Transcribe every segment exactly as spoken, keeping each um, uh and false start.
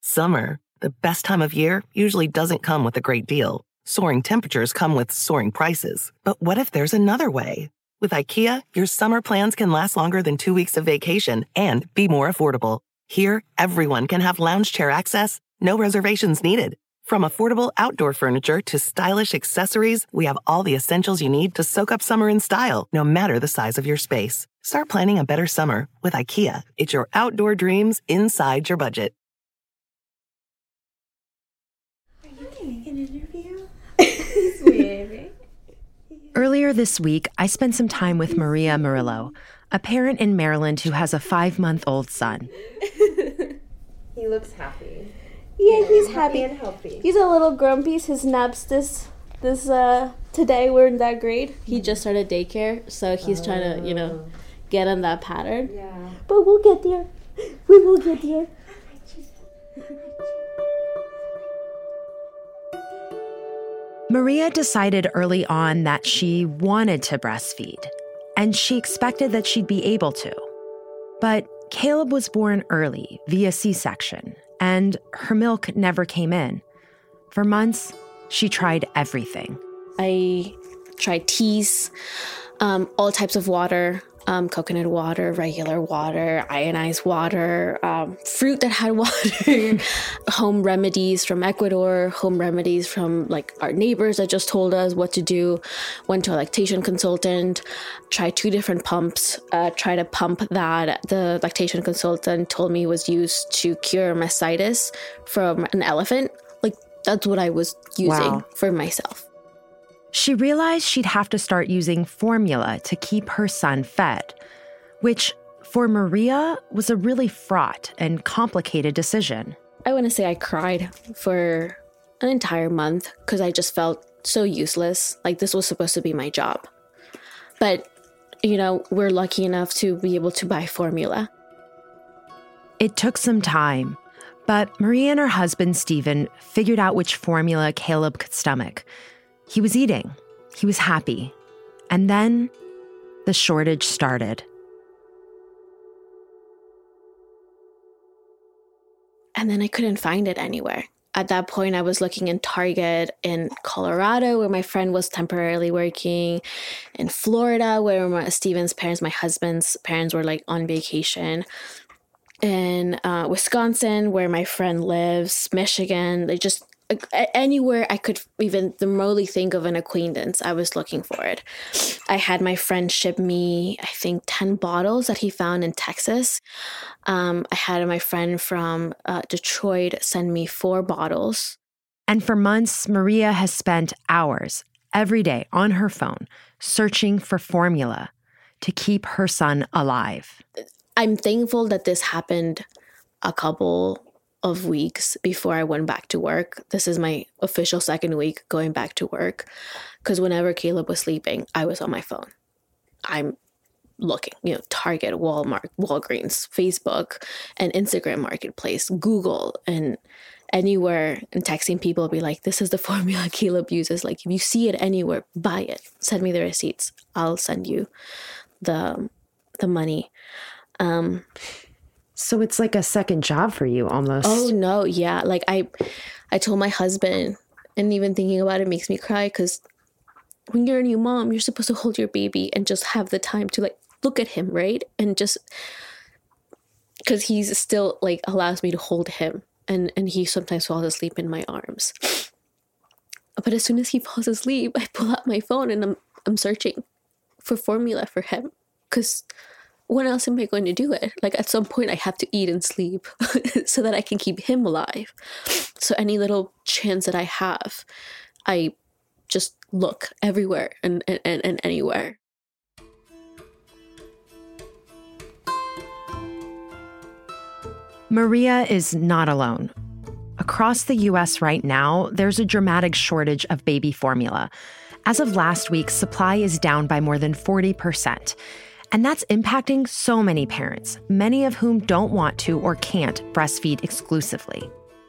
Summer, the best time of year, usually doesn't come with a great deal. Soaring temperatures come with soaring prices. But what if there's another way? With IKEA, your summer plans can last longer than two weeks of vacation and be more affordable. Here, everyone can have lounge chair access, no reservations needed. From affordable outdoor furniture to stylish accessories, we have all the essentials you need to soak up summer in style, no matter the size of your space. Start planning a better summer with IKEA. It's your outdoor dreams inside your budget. Are you getting an interview? Sweet. Earlier this week, I spent some time with Maria Murillo, a parent in Maryland who has a five-month-old son. He looks happy. Yeah, he's happy and healthy. He's a little grumpy. His naps this this uh today weren't that great. He just started daycare, so he's oh. trying to, you know, get in that pattern. Yeah. But we'll get there. We will get there. Maria decided early on that she wanted to breastfeed, and she expected that she'd be able to. But Caleb was born early via C-section, and her milk never came in. For months, she tried everything. I tried teas, um, all types of water, um, coconut water, regular water, ionized water, um, fruit that had water, home remedies from Ecuador, home remedies from like our neighbors that just told us what to do. Went to a lactation consultant, tried two different pumps, uh, tried a pump that the lactation consultant told me was used to cure mastitis from an elephant. Like that's what I was using Wow. for myself. She realized she'd have to start using formula to keep her son fed, which for Maria was a really fraught and complicated decision. I want to say I cried for an entire month because I just felt so useless. Like this was supposed to be my job. But, you know, we're lucky enough to be able to buy formula. It took some time, but Maria and her husband, Stephen, figured out which formula Caleb could stomach. He was eating. He was happy. And then the shortage started. And then I couldn't find it anywhere. At that point, I was looking in Target in Colorado, where my friend was temporarily working, in Florida, where my, Stephen's parents, my husband's parents were like on vacation, in uh, Wisconsin, where my friend lives, Michigan, they just anywhere I could even remotely think of an acquaintance, I was looking for it. I had my friend ship me, I think, ten bottles that he found in Texas. Um, I had my friend from uh, Detroit send me four bottles. And for months, Maria has spent hours every day on her phone searching for formula to keep her son alive. I'm thankful that this happened a couple of weeks before I went back to work. This is my official second week going back to work, because whenever Caleb was sleeping, I was on my phone. I'm looking, you know, Target, Walmart, Walgreens, Facebook, and Instagram Marketplace, Google, and anywhere, and texting people, be like, this is the formula Caleb uses. Like, if you see it anywhere, buy it. Send me the receipts. I'll send you the the money. Um, So it's like a second job for you almost. Oh, no. Yeah. Like I, I told my husband, and even thinking about it makes me cry, because when you're a new mom, you're supposed to hold your baby and just have the time to like look at him, right? And just because he's still like allows me to hold him, and, and he sometimes falls asleep in my arms. But as soon as he falls asleep, I pull out my phone and I'm I'm searching for formula for him, because when else am I going to do it? Like at some point I have to eat and sleep so that I can keep him alive. So any little chance that I have, I just look everywhere and, and, and anywhere. Maria is not alone. Across the U S right now, there's a dramatic shortage of baby formula. As of last week, supply is down by more than forty percent. And that's impacting so many parents, many of whom don't want to or can't breastfeed exclusively.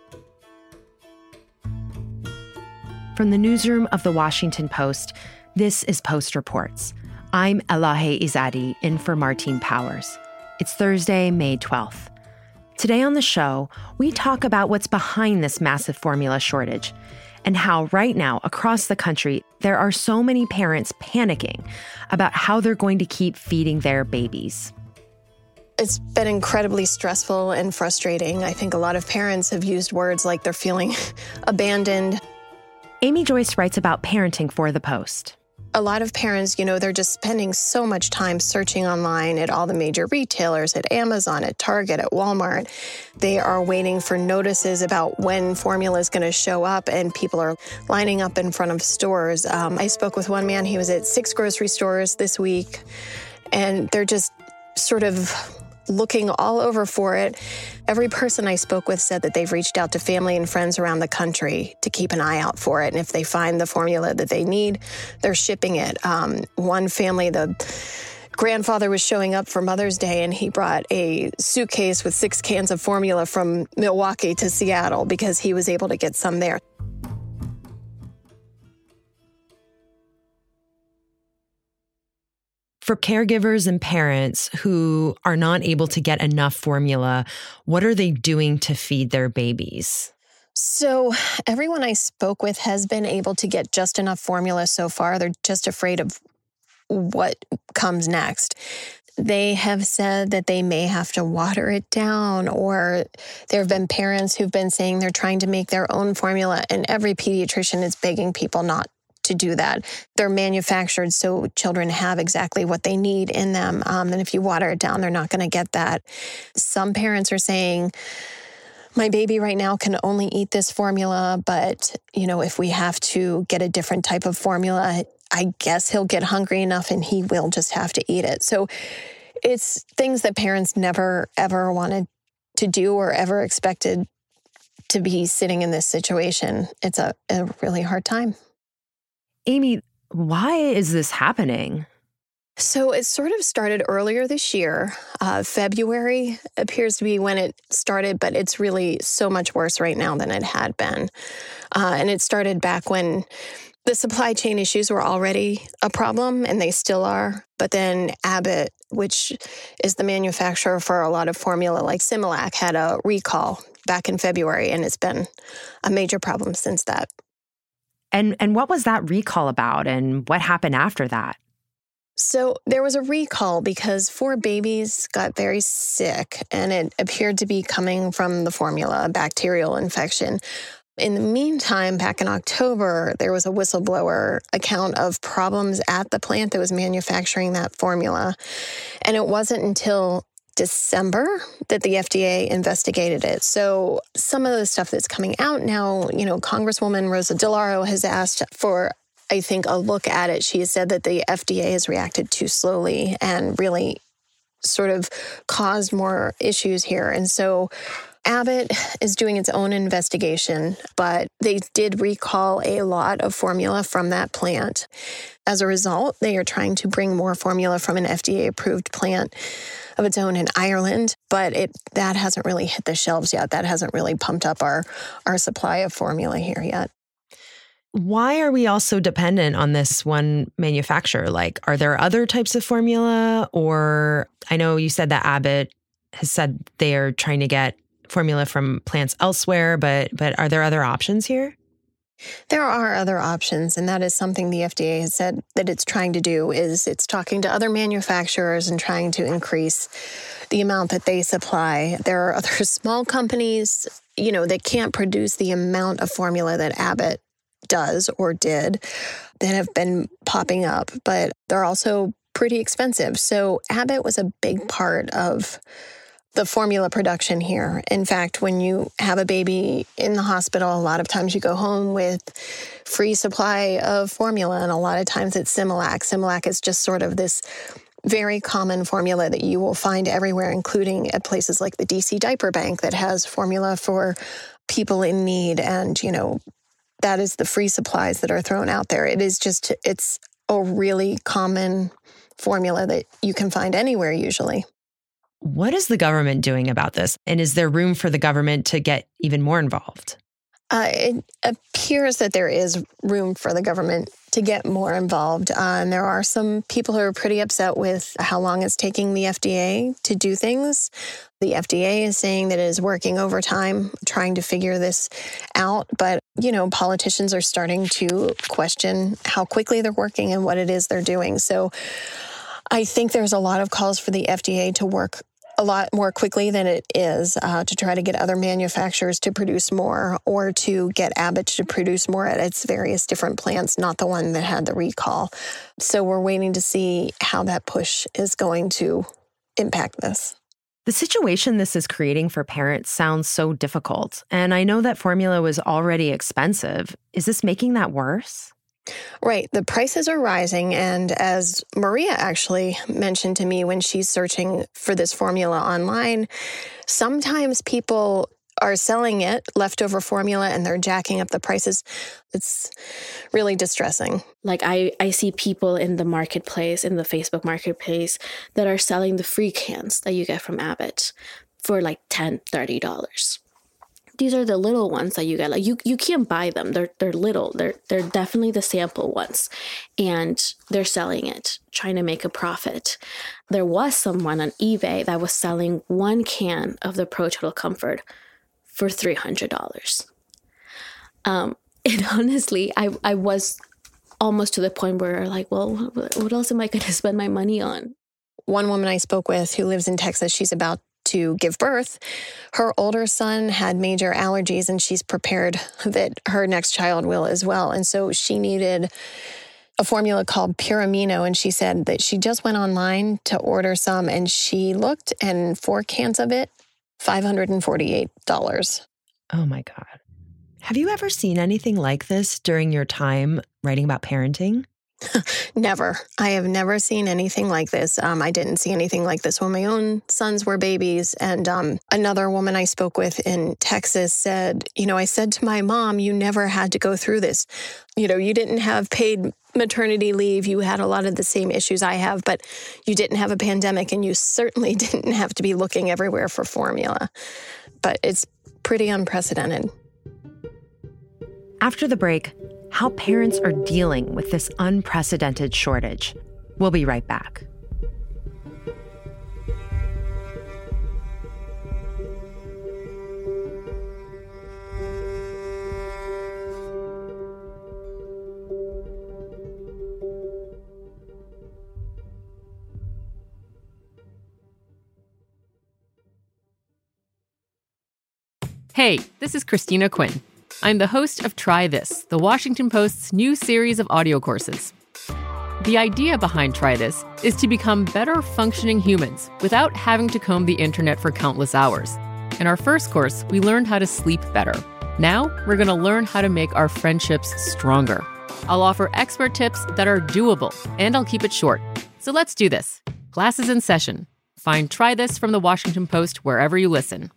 From the newsroom of The Washington Post, this is Post Reports. I'm Elahe Izadi, in for Martine Powers. It's Thursday, May twelfth. Today on the show, we talk about what's behind this massive formula shortage and how right now across the country, there are so many parents panicking about how they're going to keep feeding their babies. It's been incredibly stressful and frustrating. I think a lot of parents have used words like they're feeling abandoned. Amy Joyce writes about parenting for The Post. A lot of parents, you know, they're just spending so much time searching online at all the major retailers, at Amazon, at Target, at Walmart. They are waiting for notices about when formula is going to show up, and people are lining up in front of stores. Um, I spoke with one man, he was at six grocery stores this week, and they're just sort of looking all over for it. Every person I spoke with said that they've reached out to family and friends around the country to keep an eye out for it. And if they find the formula that they need, they're shipping it. Um, one family, the grandfather was showing up for Mother's Day, and he brought a suitcase with six cans of formula from Milwaukee to Seattle because he was able to get some there. For caregivers and parents who are not able to get enough formula, what are they doing to feed their babies? So everyone I spoke with has been able to get just enough formula so far. They're just afraid of what comes next. They have said that they may have to water it down, or there have been parents who've been saying they're trying to make their own formula, and every pediatrician is begging people not to do that. They're manufactured so children have exactly what they need in them. Um, and if you water it down, they're not going to get that. Some parents are saying, my baby right now can only eat this formula, but, you know, if we have to get a different type of formula, I guess he'll get hungry enough and he will just have to eat it. So it's things that parents never, ever wanted to do or ever expected to be sitting in this situation. It's a, a really hard time. Amy, why is this happening? So it sort of started earlier this year. Uh, February appears to be when it started, but it's really so much worse right now than it had been. Uh, and it started back when the supply chain issues were already a problem, and they still are. But then Abbott, which is the manufacturer for a lot of formula like Similac, had a recall back in February, and it's been a major problem since that. And and what was that recall about, and what happened after that? So there was a recall because four babies got very sick, and it appeared to be coming from the formula, a bacterial infection. In the meantime, back in October, there was a whistleblower account of problems at the plant that was manufacturing that formula. And it wasn't until December that the F D A investigated it. So some of the stuff that's coming out now, you know, Congresswoman Rosa DeLauro has asked for, I think, a look at it. She has said that the F D A has reacted too slowly and really sort of caused more issues here. And so Abbott is doing its own investigation, but they did recall a lot of formula from that plant. As a result, they are trying to bring more formula from an F D A-approved plant of its own in Ireland, but it that hasn't really hit the shelves yet. That hasn't really pumped up our, our supply of formula here yet. Why are we all so dependent on this one manufacturer? Like, are there other types of formula? Or I know you said that Abbott has said they are trying to get formula from plants elsewhere, but but are there other options here? There are other options, and that is something the F D A has said that it's trying to do, is it's talking to other manufacturers and trying to increase the amount that they supply. There are other small companies, you know, that can't produce the amount of formula that Abbott does or did that have been popping up, but they're also pretty expensive. So Abbott was a big part of the formula production here. In fact, when you have a baby in the hospital, a lot of times you go home with free supply of formula, and a lot of times it's Similac. Similac is just sort of this very common formula that you will find everywhere, including at places like the D C Diaper Bank that has formula for people in need. And, you know, that is the free supplies that are thrown out there. It is just, it's a really common formula that you can find anywhere usually. What is the government doing about this? And is there room for the government to get even more involved? Uh, it appears that there is room for the government to get more involved. Uh, and there are some people who are pretty upset with how long it's taking the F D A to do things. The F D A is saying that it is working overtime, trying to figure this out. But, you know, politicians are starting to question how quickly they're working and what it is they're doing. So I think there's a lot of calls for the F D A to work a lot more quickly than it is, uh, to try to get other manufacturers to produce more, or to get Abbott to produce more at its various different plants, not the one that had the recall. So we're waiting to see how that push is going to impact this. The situation this is creating for parents sounds so difficult. And I know that formula was already expensive. Is this making that worse? Right. The prices are rising. And as Maria actually mentioned to me when she's searching for this formula online, sometimes people are selling it, leftover formula, and they're jacking up the prices. It's really distressing. Like I, I see people in the marketplace, in the Facebook marketplace, that are selling the free cans that you get from Abbott for like ten dollars, thirty dollars. These are the little ones that you get. Like you, you can't buy them. They're they're little. They're they're definitely the sample ones, and they're selling it, trying to make a profit. There was someone on eBay that was selling one can of the Pro Total Comfort for three hundred dollars. Um, and honestly, I I was almost to the point where like, well, what else am I going to spend my money on? One woman I spoke with who lives in Texas, she's about to give birth. Her older son had major allergies, and she's prepared that her next child will as well. And so she needed a formula called Pure Amino, and she said that she just went online to order some, and she looked, and four cans of it, five hundred forty-eight dollars. Oh my God. Have you ever seen anything like this during your time writing about parenting? Never. I have never seen anything like this. Um, I didn't see anything like this when my own sons were babies. And um, another woman I spoke with in Texas said, you know, I said to my mom, you never had to go through this. You know, you didn't have paid maternity leave. You had a lot of the same issues I have, but you didn't have a pandemic, and you certainly didn't have to be looking everywhere for formula. But it's pretty unprecedented. After the break, how parents are dealing with this unprecedented shortage. We'll be right back. Hey, this is Christina Quinn. I'm the host of Try This, the Washington Post's new series of audio courses. The idea behind Try This is to become better functioning humans without having to comb the internet for countless hours. In our first course, we learned how to sleep better. Now, we're going to learn how to make our friendships stronger. I'll offer expert tips that are doable, and I'll keep it short. So let's do this. Class is in session. Find Try This from the Washington Post wherever you listen.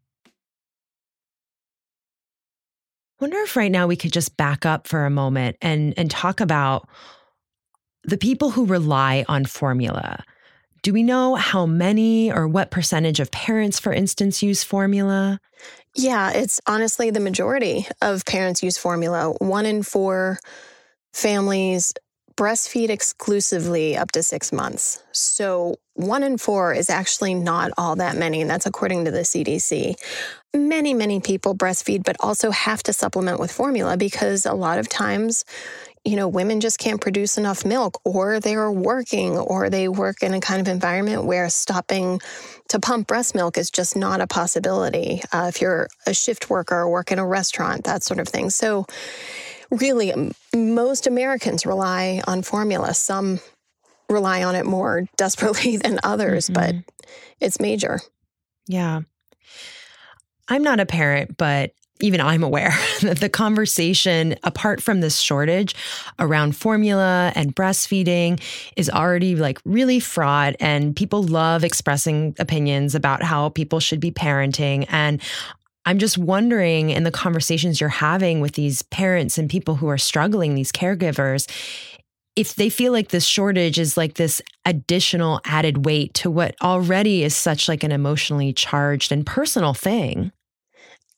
I wonder if right now we could just back up for a moment and, and talk about the people who rely on formula. Do we know how many or what percentage of parents, for instance, use formula? Yeah, it's honestly the majority of parents use formula. One in four families breastfeed exclusively up to six months. So one in four is actually not all that many, and that's according to the C D C. Many, many people breastfeed, but also have to supplement with formula because a lot of times, you know, women just can't produce enough milk, or they are working, or they work in a kind of environment where stopping to pump breast milk is just not a possibility. Uh, if you're a shift worker or work in a restaurant, that sort of thing. So really, most Americans rely on formula. Some rely on it more desperately than others, mm-hmm. but it's major. Yeah. I'm not a parent, but even I'm aware that the conversation, apart from this shortage around formula and breastfeeding, is already like really fraught, and people love expressing opinions about how people should be parenting. And I'm just wondering, in the conversations you're having with these parents and people who are struggling, these caregivers, if they feel like this shortage is like this additional added weight to what already is such like an emotionally charged and personal thing.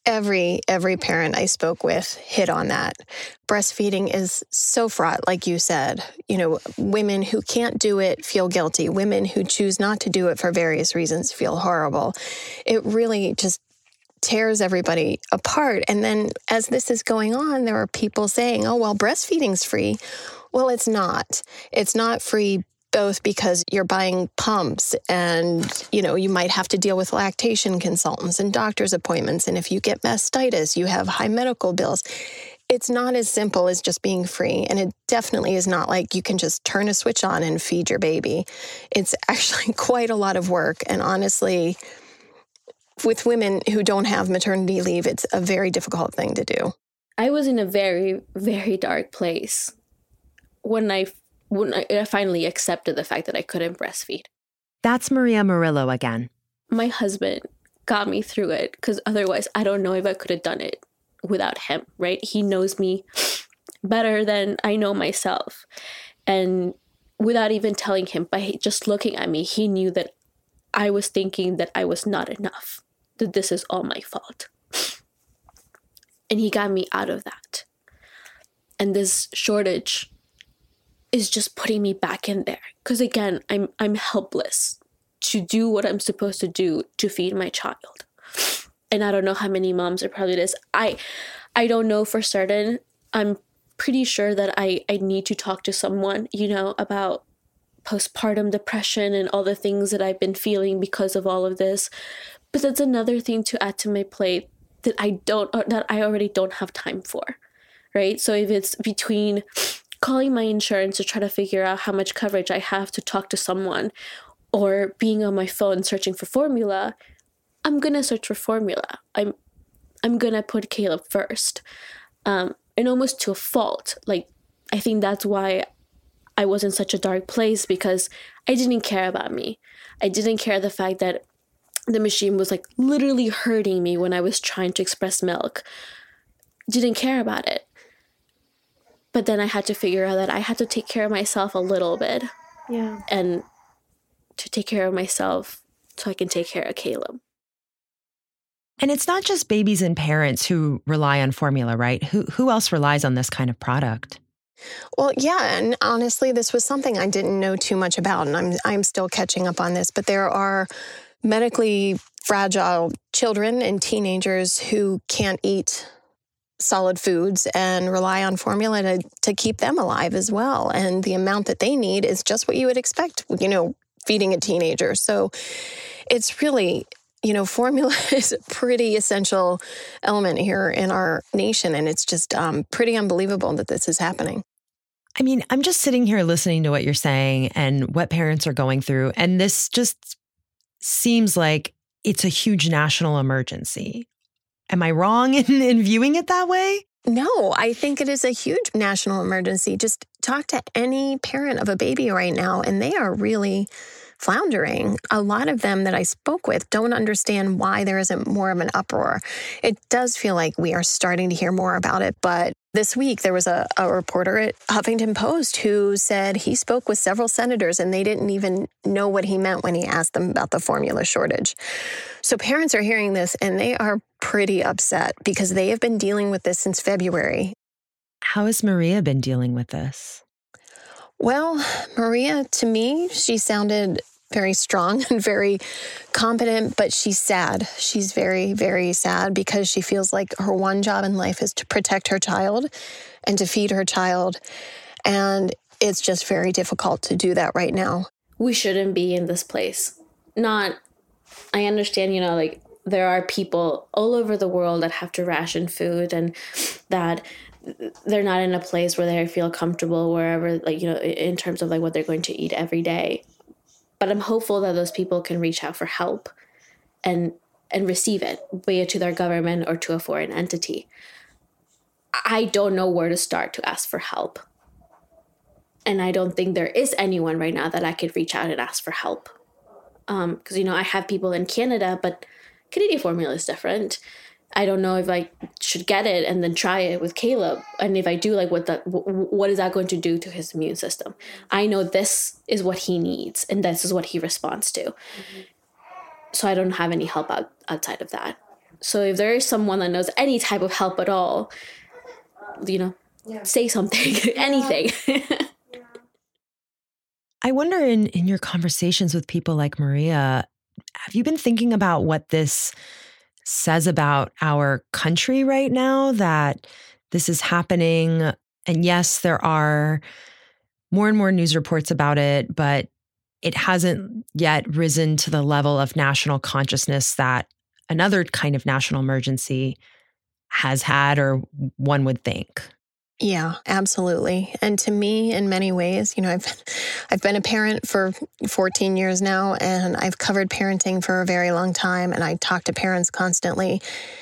Every every parent I spoke with hit on that. Breastfeeding is so fraught, like you said. You know, women who can't do it feel guilty. Women who choose not to do it for various reasons feel horrible. It really just tears everybody apart. And then as this is going on, there are people saying, oh, well, breastfeeding's free. Well, it's not. It's not free both because you're buying pumps and, you know, you might have to deal with lactation consultants and doctor's appointments. And if you get mastitis, you have high medical bills. It's not as simple as just being free. And it definitely is not like you can just turn a switch on and feed your baby. It's actually quite a lot of work. And honestly, with women who don't have maternity leave, it's a very difficult thing to do. I was in a very, very dark place when I when I finally accepted the fact that I couldn't breastfeed. That's Maria Murillo again. My husband got me through it because otherwise I don't know if I could have done it without him, right? He knows me better than I know myself. And without even telling him, by just looking at me, he knew that I was thinking that I was not enough, that this is all my fault. And he got me out of that. And this shortage is just putting me back in there. Because again, I'm I'm helpless to do what I'm supposed to do to feed my child. And I don't know how many moms are probably this. I I don't know for certain. I'm pretty sure that I, I need to talk to someone, you know, about postpartum depression and all the things that I've been feeling because of all of this. But that's another thing to add to my plate that I don't, that I already don't have time for, right? So if it's between calling my insurance to try to figure out how much coverage I have to talk to someone, or being on my phone searching for formula, I'm gonna search for formula. I'm I'm gonna put Caleb first, um, and almost to a fault. Like, I think that's why I was in such a dark place, because I didn't care about me. I didn't care the fact that the machine was like literally hurting me when I was trying to express milk. Didn't care about it. But then I had to figure out that I had to take care of myself a little bit. Yeah. And to take care of myself so I can take care of Caleb. And it's not just babies and parents who rely on formula, right? Who who else relies on this kind of product? Well, yeah, and honestly, this was something I didn't know too much about, and I'm I'm still catching up on this, but there are medically fragile children and teenagers who can't eat solid foods and rely on formula to, to keep them alive as well. And the amount that they need is just what you would expect, you know, feeding a teenager. So it's really, you know, formula is a pretty essential element here in our nation. And it's just um, pretty unbelievable that this is happening. I mean, I'm just sitting here listening to what you're saying and what parents are going through. And this just seems like it's a huge national emergency. Am I wrong in, in viewing it that way? No, I think it is a huge national emergency. Just talk to any parent of a baby right now, and they are really floundering. A lot of them that I spoke with don't understand why there isn't more of an uproar. It does feel like we are starting to hear more about it, but this week there was a, a reporter at Huffington Post who said he spoke with several senators and they didn't even know what he meant when he asked them about the formula shortage. So parents are hearing this and they are pretty upset because they have been dealing with this since February. How has Maria been dealing with this? Well, Maria, to me, she sounded very strong and very competent, but she's sad. She's very, very sad because she feels like her one job in life is to protect her child and to feed her child. And it's just very difficult to do that right now. We shouldn't be in this place. Not, I understand, you know, like there are people all over the world that have to ration food and that they're not in a place where they feel comfortable wherever, like, you know, in terms of like what they're going to eat every day. But I'm hopeful that those people can reach out for help and and receive it, be it to their government or to a foreign entity. I don't know where to start to ask for help. And I don't think there is anyone right now that I could reach out and ask for help. Um, because, you know, I have people in Canada, but Canadian formula is different. I don't know if I should get it and then try it with Caleb. And if I do, like, what that, what is that going to do to his immune system? I know this is what he needs and this is what he responds to. Mm-hmm. So I don't have any help out, outside of that. So if there is someone that knows any type of help at all, you know, yeah. say something, anything. I wonder in, in your conversations with people like Maria, have you been thinking about what this says about our country right now, that this is happening? And yes, there are more and more news reports about it, but it hasn't yet risen to the level of national consciousness that another kind of national emergency has had, or one would think. Yeah, absolutely. And to me, in many ways, you know, I've I've been a parent for fourteen years now, and I've covered parenting for a very long time, and I talk to parents constantly.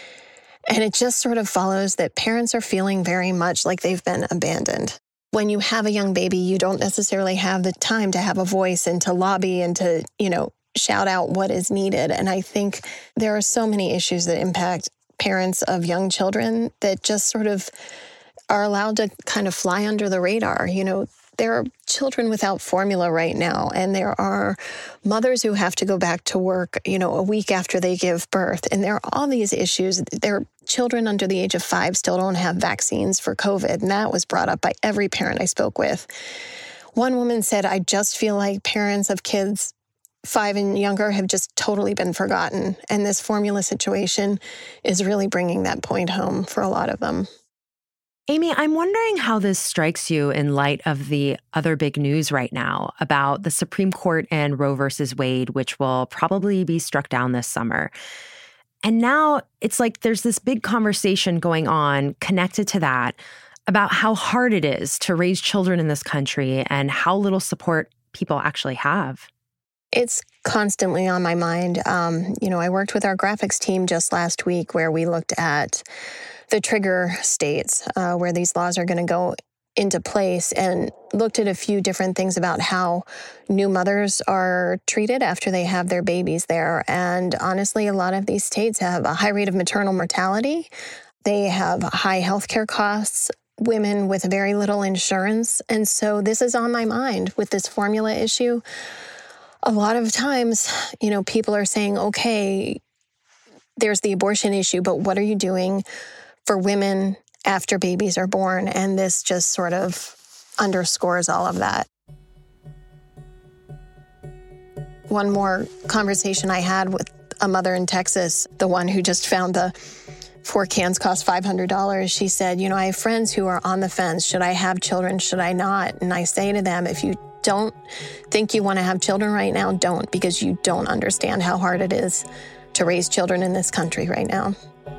And it just sort of follows that parents are feeling very much like they've been abandoned. When you have a young baby, you don't necessarily have the time to have a voice and to lobby and to, you know, shout out what is needed. And I think there are so many issues that impact parents of young children that just sort of are allowed to kind of fly under the radar. You know, there are children without formula right now, and there are mothers who have to go back to work, you know, a week after they give birth. And there are all these issues. There are children under the age of five still don't have vaccines for COVID, and that was brought up by every parent I spoke with. One woman said, I just feel like parents of kids five and younger have just totally been forgotten. And this formula situation is really bringing that point home for a lot of them. Amy, I'm wondering how this strikes you in light of the other big news right now about the Supreme Court and Roe versus Wade, which will probably be struck down this summer. And now it's like there's this big conversation going on connected to that about how hard it is to raise children in this country and how little support people actually have. It's constantly on my mind. Um, you know, I worked with our graphics team just last week where we looked at the trigger states uh, where these laws are going to go into place, and looked at a few different things about how new mothers are treated after they have their babies there. And honestly, a lot of these states have a high rate of maternal mortality. They have high healthcare costs, women with very little insurance. And so this is on my mind with this formula issue. A lot of times, you know, people are saying, okay, there's the abortion issue, but what are you doing for women after babies are born? And this just sort of underscores all of that. One more conversation I had with a mother in Texas, the one who just found the four cans cost five hundred dollars. She said, you know, I have friends who are on the fence. Should I have children? Should I not? And I say to them, if you don't think you want to have children right now, don't, because you don't understand how hard it is to raise children in this country right now.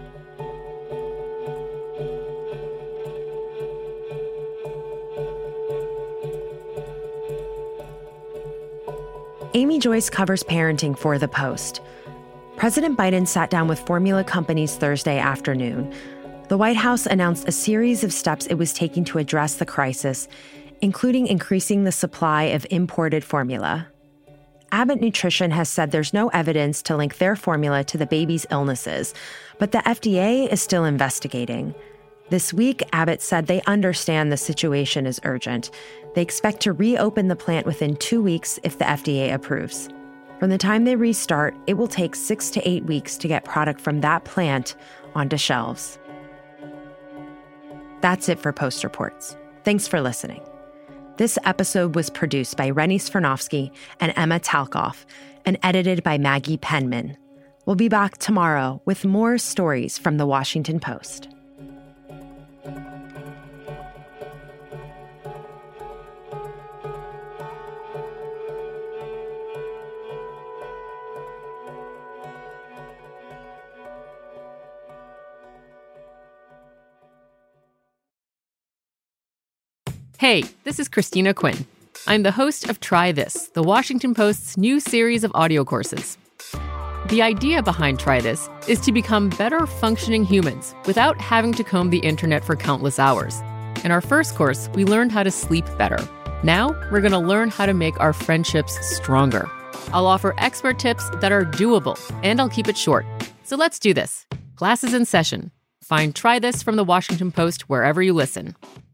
Amy Joyce covers parenting for The Post. President Biden sat down with formula companies Thursday afternoon. The White House announced a series of steps it was taking to address the crisis, including increasing the supply of imported formula. Abbott Nutrition has said there's no evidence to link their formula to the baby's illnesses, but the F D A is still investigating. This week, Abbott said they understand the situation is urgent. They expect to reopen the plant within two weeks if the F D A approves. From the time they restart, it will take six to eight weeks to get product from that plant onto shelves. That's it for Post Reports. Thanks for listening. This episode was produced by Rennie Svirnovsky and Emma Talkoff and edited by Maggie Penman. We'll be back tomorrow with more stories from The Washington Post. Hey, this is Christina Quinn. I'm the host of Try This, the Washington Post's new series of audio courses. The idea behind Try This is to become better functioning humans without having to comb the internet for countless hours. In our first course, we learned how to sleep better. Now, we're going to learn how to make our friendships stronger. I'll offer expert tips that are doable, and I'll keep it short. So let's do this. Class is in session. Find Try This from the Washington Post wherever you listen.